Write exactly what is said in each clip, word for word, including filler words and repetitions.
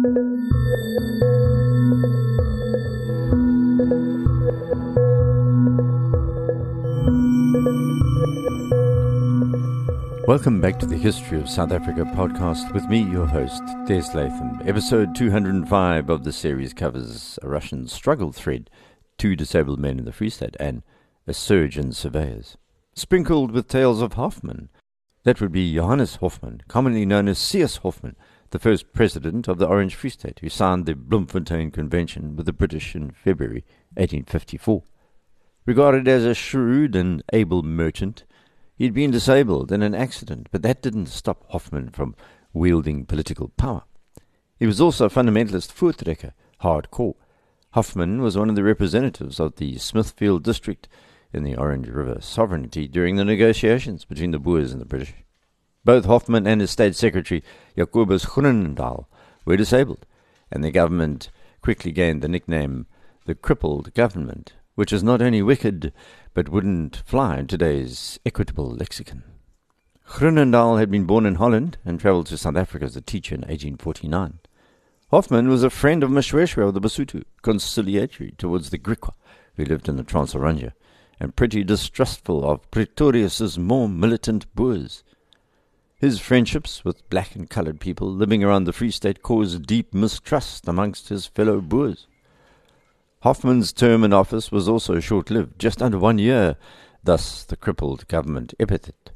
Welcome back to the History of South Africa podcast with me, your host, Des Latham. Episode two hundred five of the series covers a Russian struggle thread, two disabled men in the Free State, and a surge in surveyors. Sprinkled with tales of Hoffman. That would be Johannes Hoffman, commonly known as C S Hoffman, the first president of the Orange Free State, who signed the Bloemfontein Convention with the British in February eighteen fifty-four. Regarded as a shrewd and able merchant, he'd been disabled in an accident, but that didn't stop Hoffman from wielding political power. He was also a fundamentalist Voortrekker, hardcore. Hoffman was one of the representatives of the Smithfield district in the Orange River sovereignty during the negotiations between the Boers and the British. Both Hoffman and his state secretary, Jacobus Groenendaal, were disabled, and the government quickly gained the nickname the Crippled Government, which is not only wicked, but wouldn't fly in today's equitable lexicon. Groenendaal had been born in Holland and travelled to South Africa as a teacher in eighteen forty-nine. Hoffman was a friend of Moshoeshoe of the Basotho, conciliatory towards the Griqua, who lived in the Trans-Oranje, and pretty distrustful of Pretorius's more militant Boers. His friendships with black and coloured people living around the Free State caused deep mistrust amongst his fellow Boers. Hoffman's term in office was also short-lived, just under one year, thus the crippled government epithet.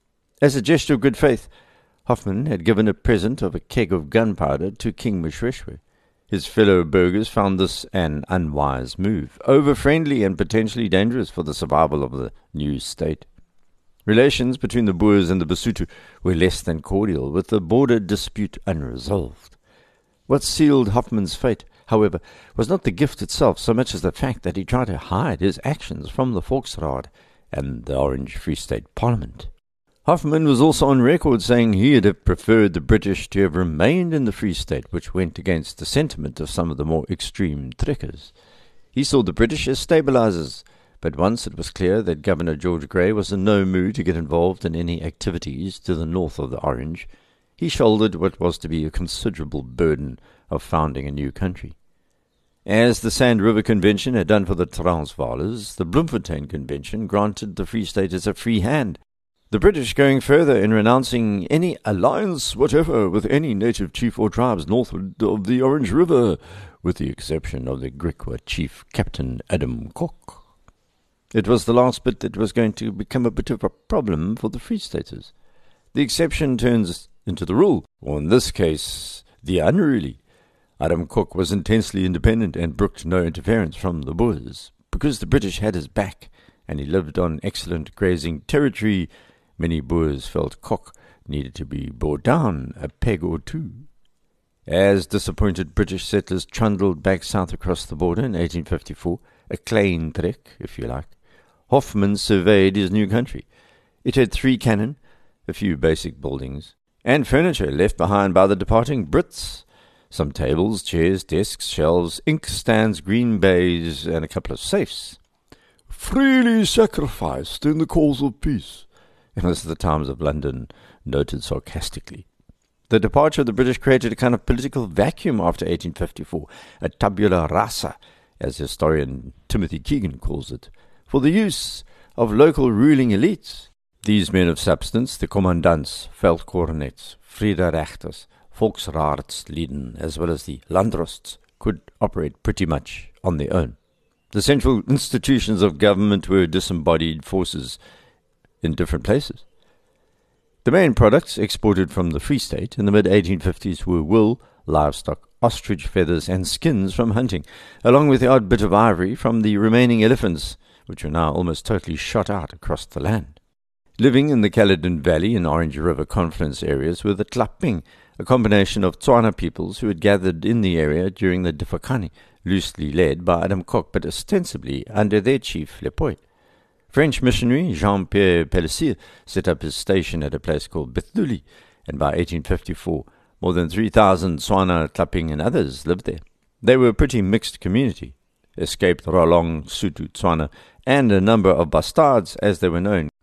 As a gesture of good faith, Hoffman had given a present of a keg of gunpowder to King Moshoeshoe. His fellow burghers found this an unwise move, over-friendly and potentially dangerous for the survival of the new state. Relations between the Boers and the Basotho were less than cordial, with the border dispute unresolved. What sealed Hoffman's fate, however, was not the gift itself so much as the fact that he tried to hide his actions from the Volksraad and the Orange Free State Parliament. Hoffman was also on record saying he would have preferred the British to have remained in the Free State, which went against the sentiment of some of the more extreme trekkers. He saw the British as stabilizers, but once it was clear that Governor George Grey was in no mood to get involved in any activities to the north of the Orange, he shouldered what was to be a considerable burden of founding a new country. As the Sand River Convention had done for the Transvaalers, the Bloemfontein Convention granted the Free State as a free hand, the British going further in renouncing any alliance whatever with any native chief or tribes northward of the Orange River, with the exception of the Griqua chief Captain Adam Kok. It was the last bit that was going to become a bit of a problem for the Free Staters. The exception turns into the rule, or in this case, the unruly. Adam Kok was intensely independent and brooked no interference from the Boers. Because the British had his back, and he lived on excellent grazing territory, many Boers felt Kok needed to be brought down a peg or two. As disappointed British settlers trundled back south across the border in eighteen fifty-four, a klein trek, if you like, Hoffman surveyed his new country. It had three cannon, a few basic buildings, and furniture left behind by the departing Brits. Some tables, chairs, desks, shelves, inkstands, green bays, and a couple of safes. Freely sacrificed in the cause of peace, as the Times of London noted sarcastically. The departure of the British created a kind of political vacuum after eighteen fifty-four, a tabula rasa, as historian Timothy Keegan calls it, for the use of local ruling elites. These men of substance, the commandants, veldkornets, Friederrechters, Volksraadsleden, as well as the Landrosts, could operate pretty much on their own. The central institutions of government were disembodied forces in different places. The main products exported from the Free State in the mid eighteen fifties were wool, livestock, ostrich feathers, and skins from hunting, along with the odd bit of ivory from the remaining elephants, which were now almost totally shot out across the land. Living in the Caledon Valley and Orange River confluence areas were the Tlaping, a combination of Tswana peoples who had gathered in the area during the Difakani, loosely led by Adam Kok, but ostensibly under their chief Lepoy. French missionary Jean-Pierre Pellissier set up his station at a place called Bethuli, and by eighteen fifty-four, more than three thousand Tswana, Tlaping, and others lived there. They were a pretty mixed community, escaped Rolong, Sotho, Tswana, and a number of bastards, as they were known,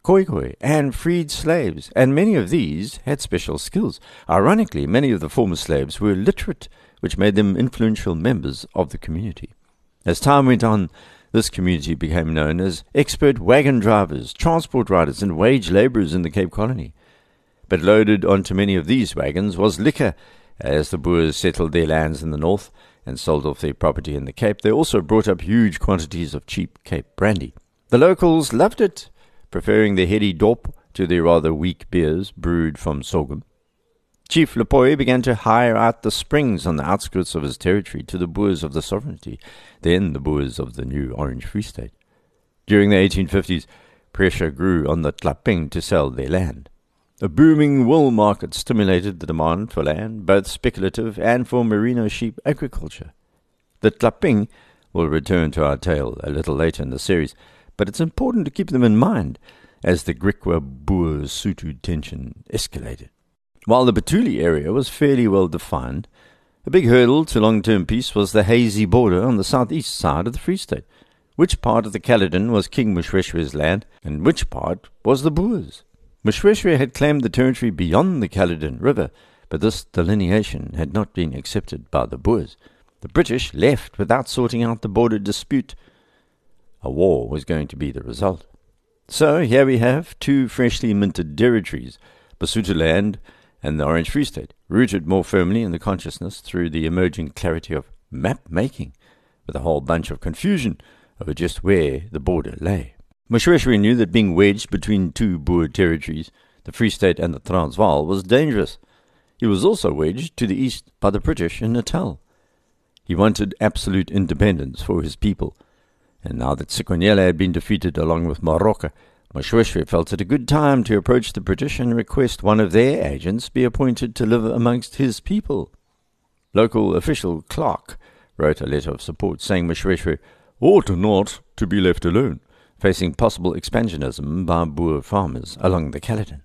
khoikhoi, and freed slaves, and many of these had special skills. Ironically, many of the former slaves were literate, which made them influential members of the community. As time went on, this community became known as expert wagon drivers, transport riders, and wage labourers in the Cape Colony. But loaded onto many of these wagons was liquor. As the Boers settled their lands in the north and sold off their property in the Cape, they also brought up huge quantities of cheap Cape brandy. The locals loved it, preferring the heady dop to their rather weak beers brewed from sorghum. Chief Lepoy began to hire out the springs on the outskirts of his territory to the Boers of the Sovereignty, then the Boers of the new Orange Free State. During the eighteen fifties, pressure grew on the Tlaping to sell their land. A booming wool market stimulated the demand for land, both speculative and for merino sheep agriculture. The Tlaping will return to our tale a little later in the series, but it's important to keep them in mind as the Griqua-Boer-Sotho tension escalated. While the Batuli area was fairly well defined, a big hurdle to long-term peace was the hazy border on the southeast side of the Free State. Which part of the Caledon was King Moshoeshoe's land, and which part was the Boers? Moshoeshoe had claimed the territory beyond the Caledon River, but this delineation had not been accepted by the Boers. The British left without sorting out the border dispute. A war was going to be the result. So here we have two freshly minted territories, Basutoland and the Orange Free State, rooted more firmly in the consciousness through the emerging clarity of map-making, with a whole bunch of confusion over just where the border lay. Moshoeshoe knew that being wedged between two Boer territories, the Free State and the Transvaal, was dangerous. He was also wedged to the east by the British in Natal. He wanted absolute independence for his people, and now that Sikonyela had been defeated along with Moroka, Moshoeshoe felt it a good time to approach the British and request one of their agents be appointed to live amongst his people. Local official Clark wrote a letter of support saying Moshoeshoe ought not to be left alone, facing possible expansionism by Boer farmers along the Caledon.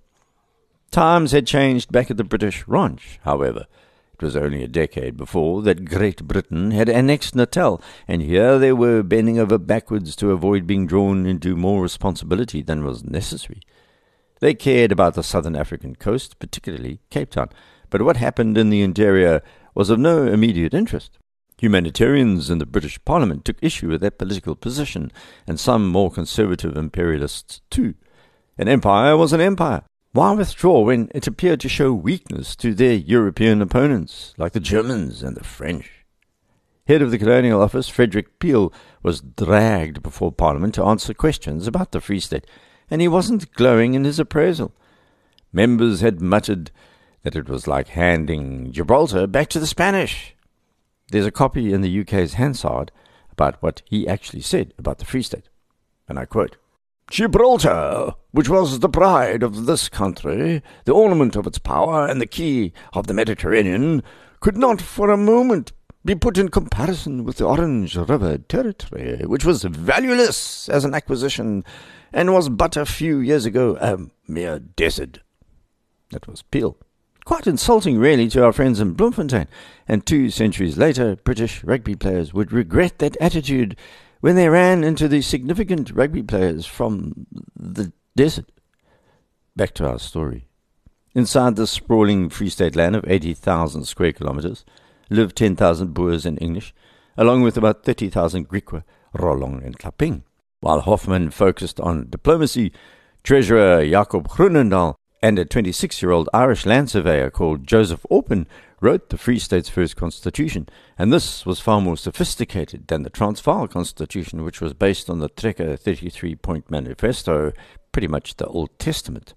Times had changed back at the British Ranch, however. It was only a decade before that Great Britain had annexed Natal, and here they were bending over backwards to avoid being drawn into more responsibility than was necessary. They cared about the southern African coast, particularly Cape Town, but what happened in the interior was of no immediate interest. Humanitarians in the British Parliament took issue with that political position, and some more conservative imperialists too. An empire was an empire. Why withdraw when it appeared to show weakness to their European opponents, like the Germans and the French? Head of the Colonial Office, Frederick Peel, was dragged before Parliament to answer questions about the Free State, and he wasn't glowing in his appraisal. Members had muttered that it was like handing Gibraltar back to the Spanish. There's a copy in the U K's Hansard about what he actually said about the Free State, and I quote, "Gibraltar, which was the pride of this country, the ornament of its power, and the key of the Mediterranean, could not for a moment be put in comparison with the Orange River territory, which was valueless as an acquisition, and was but a few years ago a mere desert." That was Peel. Quite insulting, really, to our friends in Bloemfontein, and two centuries later, British rugby players would regret that attitude when they ran into the significant rugby players from the desert. Back to our story. Inside this sprawling Free State land of eighty thousand square kilometres lived ten thousand Boers and English, along with about thirty thousand Griqua, Rolong and Tlaping. While Hoffman focused on diplomacy, Treasurer Jacob Groenendaal and a twenty-six-year-old Irish land surveyor called Joseph Orpen wrote the Free State's first constitution, and this was far more sophisticated than the Transvaal constitution, which was based on the Trekker thirty-three point manifesto, pretty much the Old Testament.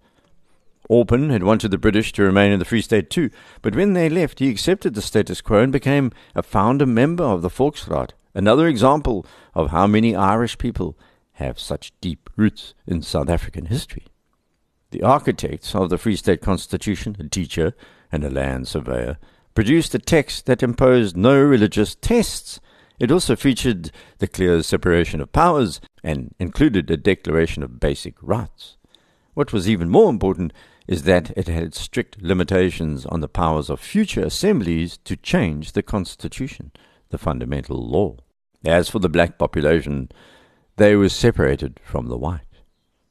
Orpen had wanted the British to remain in the Free State too, but when they left, he accepted the status quo and became a founder member of the Volksraad, another example of how many Irish people have such deep roots in South African history. The architects of the Free State Constitution, a teacher and a land surveyor, produced a text that imposed no religious tests. It also featured the clear separation of powers and included a declaration of basic rights. What was even more important is that it had strict limitations on the powers of future assemblies to change the Constitution, the fundamental law. As for the black population, they were separated from the white.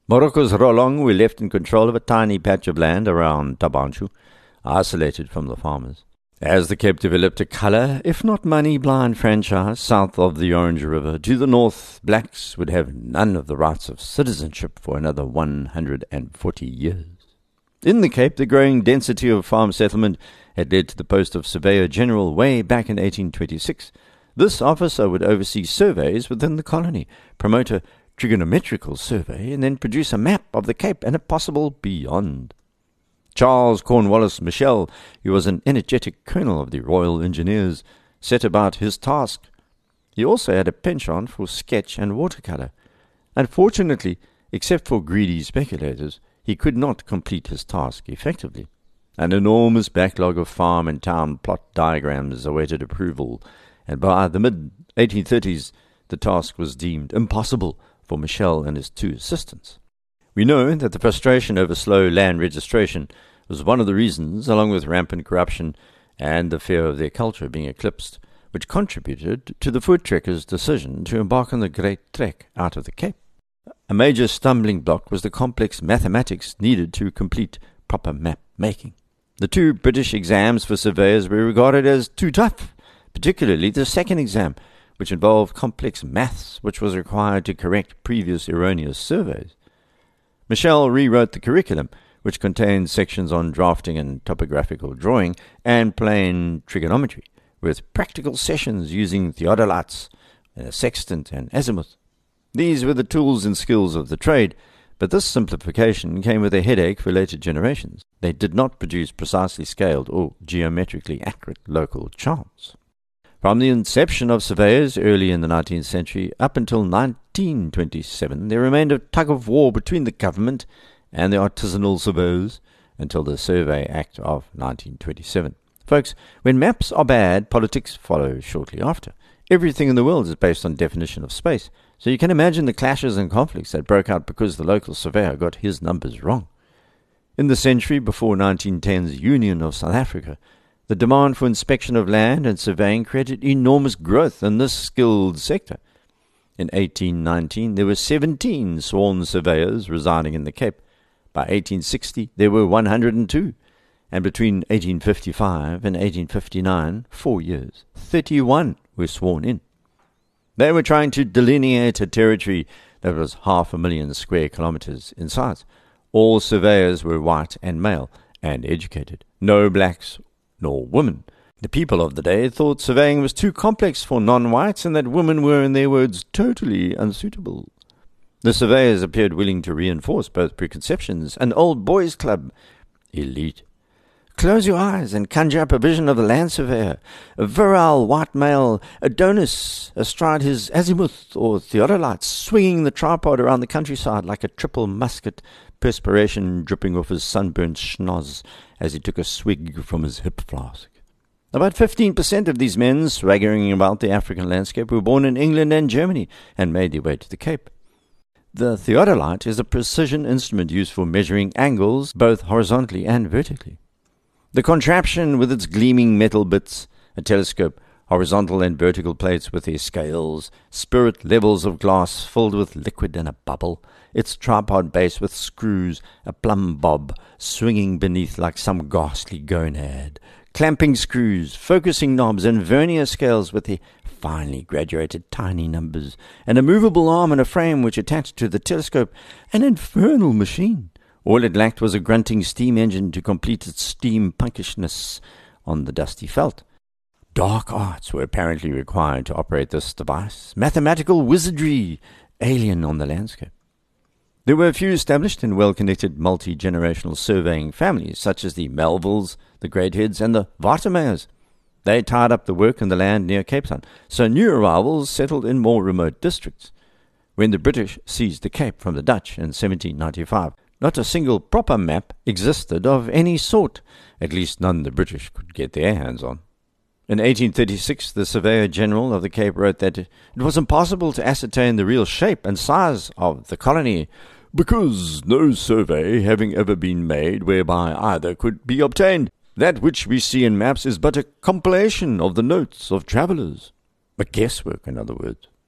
Morocco's Rolong were left in control of a tiny patch of land around Tabanchu, isolated from the farmers. As the Cape developed a colour, if not money-blind franchise south of the Orange River, to the north, blacks would have none of the rights of citizenship for another one hundred forty years. In the Cape, the growing density of farm settlement had led to the post of Surveyor General way back in eighteen twenty-six. This officer would oversee surveys within the colony, promote a trigonometrical survey, and then produce a map of the Cape and a possible beyond. Charles Cornwallis Michel, who was an energetic colonel of the Royal Engineers, set about his task. He also had a penchant for sketch and watercolour. Unfortunately, except for greedy speculators, he could not complete his task effectively. An enormous backlog of farm and town plot diagrams awaited approval, and by the mid eighteen thirties the task was deemed impossible for Michel and his two assistants. We know that the frustration over slow land registration was one of the reasons, along with rampant corruption and the fear of their culture being eclipsed, which contributed to the foot trekkers' decision to embark on the Great Trek out of the Cape. A major stumbling block was the complex mathematics needed to complete proper map making. The two British exams for surveyors were regarded as too tough, particularly the second exam, which involved complex maths, which was required to correct previous erroneous surveys. Michel rewrote the curriculum, which contained sections on drafting and topographical drawing and plain trigonometry, with practical sessions using theodolites, a sextant and azimuth. These were the tools and skills of the trade, but this simplification came with a headache for later generations. They did not produce precisely scaled or geometrically accurate local charts. From the inception of surveyors early in the nineteenth century up until nineteen twenty-seven, there remained a tug-of-war between the government and the artisanal surveyors until the Survey Act of nineteen twenty-seven. Folks, when maps are bad, politics follow shortly after. Everything in the world is based on definition of space, so you can imagine the clashes and conflicts that broke out because the local surveyor got his numbers wrong. In the century before nineteen ten's Union of South Africa, the demand for inspection of land and surveying created enormous growth in this skilled sector. In eighteen nineteen, there were seventeen sworn surveyors residing in the Cape. By eighteen sixty, there were one hundred two. And between eighteen fifty-five and eighteen fifty-nine, four years, thirty-one were sworn in. They were trying to delineate a territory that was half a million square kilometers in size. All surveyors were white and male and educated. No blacks nor women. The people of the day thought surveying was too complex for non-whites and that women were, in their words, totally unsuitable. The surveyors appeared willing to reinforce both preconceptions. An old boys' club, elite. Close your eyes and conjure up a vision of the land surveyor, a virile white male Adonis astride his azimuth or theodolites, swinging the tripod around the countryside like a triple musket, perspiration dripping off his sunburnt schnoz as he took a swig from his hip flask. About fifteen percent of these men swaggering about the African landscape were born in England and Germany and made their way to the Cape. The theodolite is a precision instrument used for measuring angles both horizontally and vertically. The contraption with its gleaming metal bits, a telescope, horizontal and vertical plates with their scales, spirit levels of glass filled with liquid and a bubble, its tripod base with screws, a plumb bob swinging beneath like some ghastly gonad, clamping screws, focusing knobs, and vernier scales with their finely graduated tiny numbers, and a movable arm and a frame which attached to the telescope, an infernal machine. All it lacked was a grunting steam engine to complete its steam punkishness on the dusty veldt. Dark arts were apparently required to operate this device, mathematical wizardry alien on the landscape. There were a few established and well-connected multi-generational surveying families, such as the Melvilles, the Greatheads, and the Watermeyers. They tied up the work in the land near Cape Town, so new arrivals settled in more remote districts. When the British seized the Cape from the Dutch in seventeen ninety-five, not a single proper map existed of any sort, at least none the British could get their hands on. In eighteen thirty-six, the Surveyor General of the Cape wrote that it was impossible to ascertain the real shape and size of the colony, because no survey having ever been made whereby either could be obtained. That which we see in maps is but a compilation of the notes of travellers. But guesswork, in other words.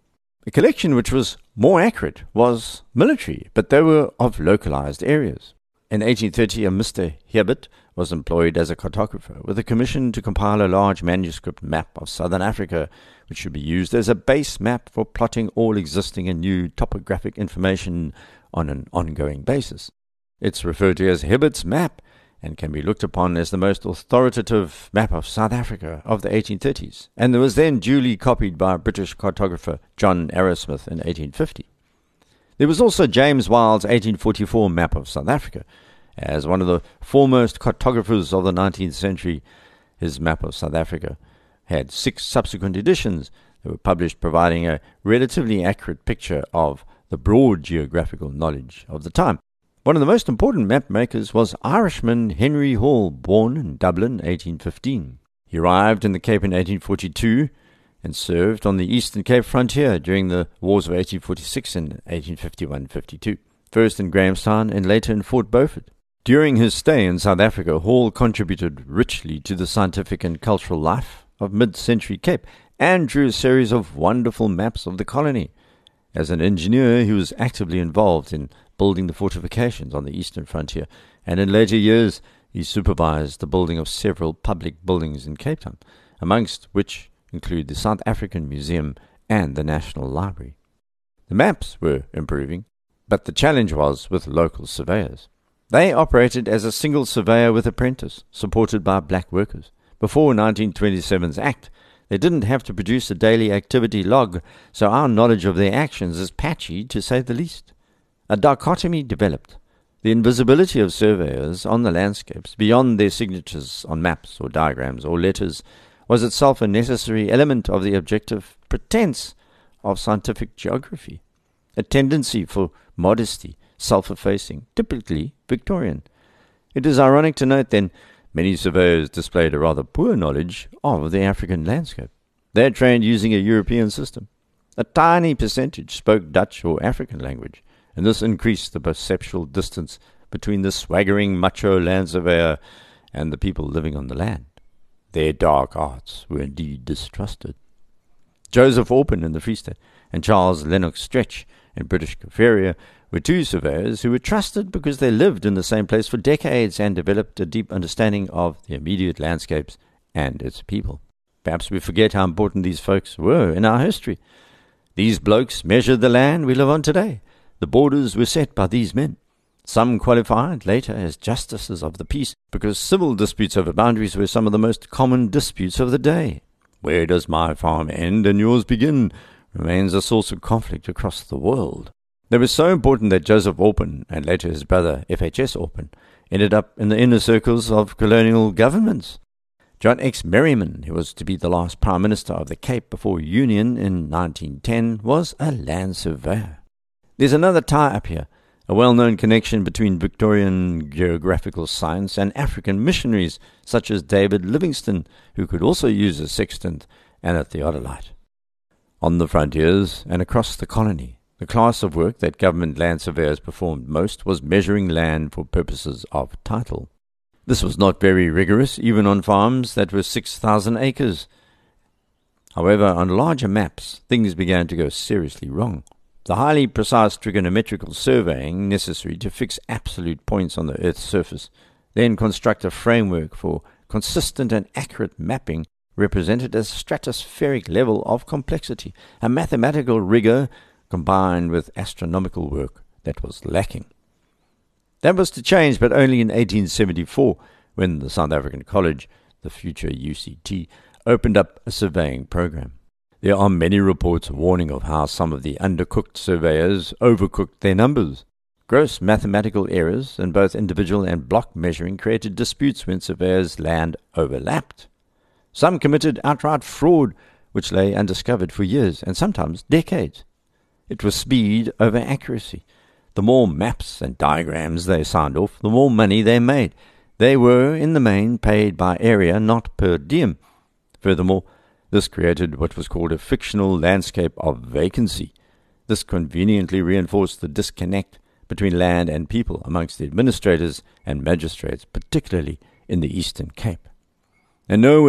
The collection, which was more accurate, was military, but they were of localized areas. In eighteen thirty, a Mister Hibbert was employed as a cartographer with a commission to compile a large manuscript map of southern Africa, which should be used as a base map for plotting all existing and new topographic information on an ongoing basis. It's referred to as Hibbert's Map and can be looked upon as the most authoritative map of South Africa of the eighteen thirties, and it was then duly copied by British cartographer John Arrowsmith in eighteen fifty. There was also James Wild's eighteen forty-four map of South Africa. As one of the foremost cartographers of the nineteenth century, his map of South Africa had six subsequent editions that were published, providing a relatively accurate picture of the broad geographical knowledge of the time. One of the most important map makers was Irishman Henry Hall, born in Dublin eighteen fifteen. He arrived in the Cape in eighteen forty-two and served on the Eastern Cape frontier during the wars of eighteen forty-six and eighteen fifty-one fifty-two, first in Grahamstown and later in Fort Beaufort. During his stay in South Africa, Hall contributed richly to the scientific and cultural life of mid-century Cape and drew a series of wonderful maps of the colony. As an engineer, he was actively involved in building the fortifications on the eastern frontier, and in later years he supervised the building of several public buildings in Cape Town, amongst which include the South African Museum and the National Library. The maps were improving, but the challenge was with local surveyors. They operated as a single surveyor with apprentice, supported by black workers. Before nineteen twenty-seven's Act, they didn't have to produce a daily activity log, so our knowledge of their actions is patchy, to say the least. A dichotomy developed. The invisibility of surveyors on the landscapes, beyond their signatures on maps or diagrams or letters, was itself a necessary element of the objective pretense of scientific geography, a tendency for modesty, self-effacing, typically Victorian. It is ironic to note, then, many surveyors displayed a rather poor knowledge of the African landscape. They had trained using a European system. A tiny percentage spoke Dutch or African language, and this increased the perceptual distance between the swaggering macho land surveyor and the people living on the land. Their dark arts were indeed distrusted. Joseph Orpen in the Free State and Charles Lennox Stretch in British Kaffraria were two surveyors who were trusted because they lived in the same place for decades and developed a deep understanding of the immediate landscapes and its people. Perhaps we forget how important these folks were in our history. These blokes measured the land we live on today. The borders were set by these men. Some qualified later as justices of the peace because civil disputes over boundaries were some of the most common disputes of the day. Where does my farm end and yours begin remains a source of conflict across the world. They were so important that Joseph Orpen, and later his brother F H S Orpen, ended up in the inner circles of colonial governments. John X. Merriman, who was to be the last Prime Minister of the Cape before Union in nineteen ten, was a land surveyor. There's another tie-up here, a well-known connection between Victorian geographical science and African missionaries, such as David Livingstone, who could also use a sextant and a theodolite. On the frontiers and across the colony, the class of work that government land surveyors performed most was measuring land for purposes of title. This was not very rigorous, even on farms that were six thousand acres. However, on larger maps, things began to go seriously wrong. The highly precise trigonometrical surveying necessary to fix absolute points on the Earth's surface, then construct a framework for consistent and accurate mapping, represented a stratospheric level of complexity, a mathematical rigor combined with astronomical work that was lacking. That was to change, but only in eighteen seventy-four, when the South African College, the future U C T, opened up a surveying program. There are many reports warning of how some of the undercooked surveyors overcooked their numbers. Gross mathematical errors in both individual and block measuring created disputes when surveyors' land overlapped. Some committed outright fraud, which lay undiscovered for years and sometimes decades. It was speed over accuracy. The more maps and diagrams they signed off, the more money they made. They were, in the main, paid by area, not per diem. Furthermore, this created what was called a fictional landscape of vacancy. This conveniently reinforced the disconnect between land and people amongst the administrators and magistrates, particularly in the Eastern Cape. And nowhere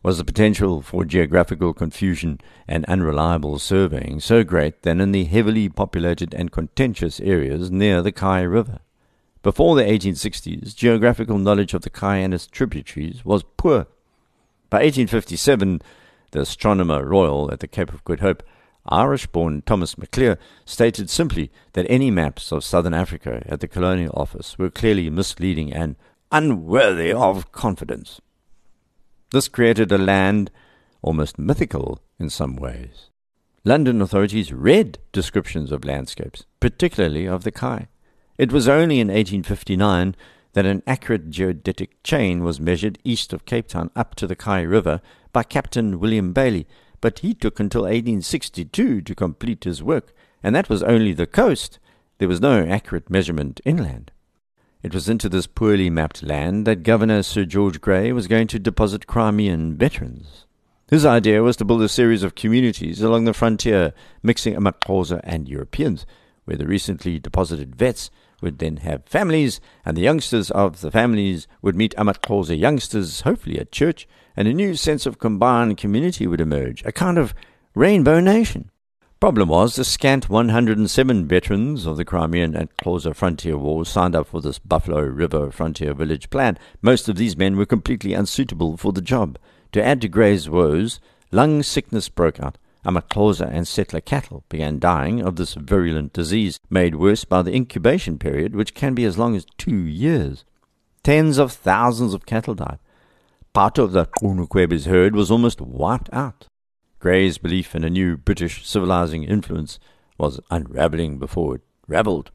Was the potential for geographical confusion and unreliable surveying so great that in the heavily populated and contentious areas near the Kai River? Before the eighteen sixties, geographical knowledge of the Kai and its tributaries was poor. By eighteen fifty-seven, the Astronomer Royal at the Cape of Good Hope, Irish-born Thomas McClure, stated simply that any maps of southern Africa at the Colonial Office were clearly misleading and unworthy of confidence. This created a land almost mythical in some ways. London authorities read descriptions of landscapes, particularly of the Kai. It was only in eighteen fifty-nine that an accurate geodetic chain was measured east of Cape Town up to the Kai River by Captain William Bailey, but he took until eighteen sixty-two to complete his work, and that was only the coast. There was no accurate measurement inland. It was into this poorly mapped land that Governor Sir George Grey was going to deposit Crimean veterans. His idea was to build a series of communities along the frontier, mixing amaXhosa and Europeans, where the recently deposited vets would then have families, and the youngsters of the families would meet amaXhosa youngsters, hopefully at church, and a new sense of combined community would emerge, a kind of rainbow nation. Problem was, the scant one hundred seven veterans of the Crimean and Xhosa frontier wars signed up for this Buffalo River frontier village plan. Most of these men were completely unsuitable for the job. To add to Grey's woes, lung sickness broke out. amaXhosa and settler cattle began dying of this virulent disease, made worse by the incubation period, which can be as long as two years. Tens of thousands of cattle died. Part of the Qunukwebe's herd was almost wiped out. Grey's belief in a new British civilizing influence was unraveling before it ravelled.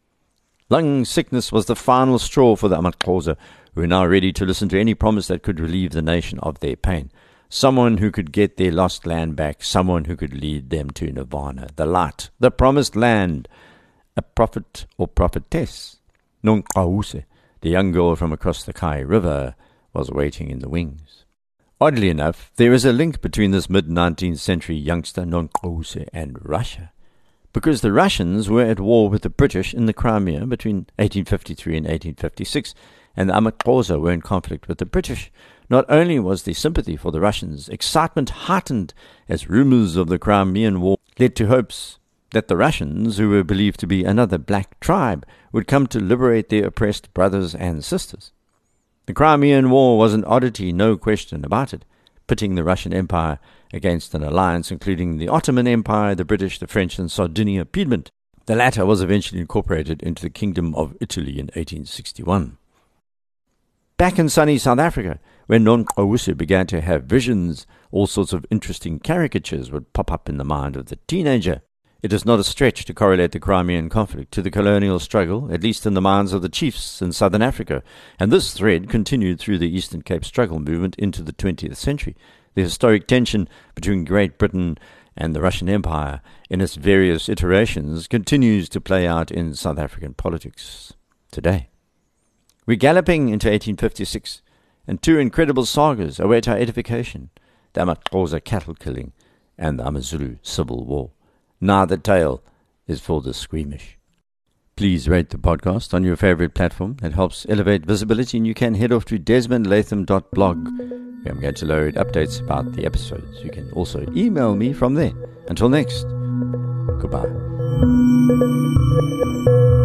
Lung sickness was the final straw for the amaXhosa, who were now ready to listen to any promise that could relieve the nation of their pain. Someone who could get their lost land back, someone who could lead them to nirvana, the light, the promised land. A prophet or prophetess, Nonqawuse, the young girl from across the Kai River, was waiting in the wings. Oddly enough, there is a link between this mid-nineteenth century youngster Nonqawuse and Russia, because the Russians were at war with the British in the Crimea between eighteen fifty-three and eighteen fifty-six, and the amaXhosa were in conflict with the British. Not only was there sympathy for the Russians, excitement heightened as rumors of the Crimean War led to hopes that the Russians, who were believed to be another black tribe, would come to liberate their oppressed brothers and sisters. The Crimean War was an oddity, no question about it, pitting the Russian Empire against an alliance including the Ottoman Empire, the British, the French, and Sardinia Piedmont. The latter was eventually incorporated into the Kingdom of Italy in eighteen sixty-one. Back in sunny South Africa, when Nonqawuse began to have visions, all sorts of interesting caricatures would pop up in the mind of the teenager. It is not a stretch to correlate the Crimean conflict to the colonial struggle, at least in the minds of the chiefs in southern Africa, and this thread continued through the Eastern Cape struggle movement into the twentieth century. The historic tension between Great Britain and the Russian Empire in its various iterations continues to play out in South African politics today. We're galloping into eighteen fifty-six, and two incredible sagas await our edification, the amaXhosa cattle killing and the AmaZulu civil war. Neither tale is for the squeamish. Please rate the podcast on your favorite platform. It helps elevate visibility, and you can head off to desmond latham dot blog, where I'm going to load updates about the episodes. You can also email me from there. Until next, goodbye.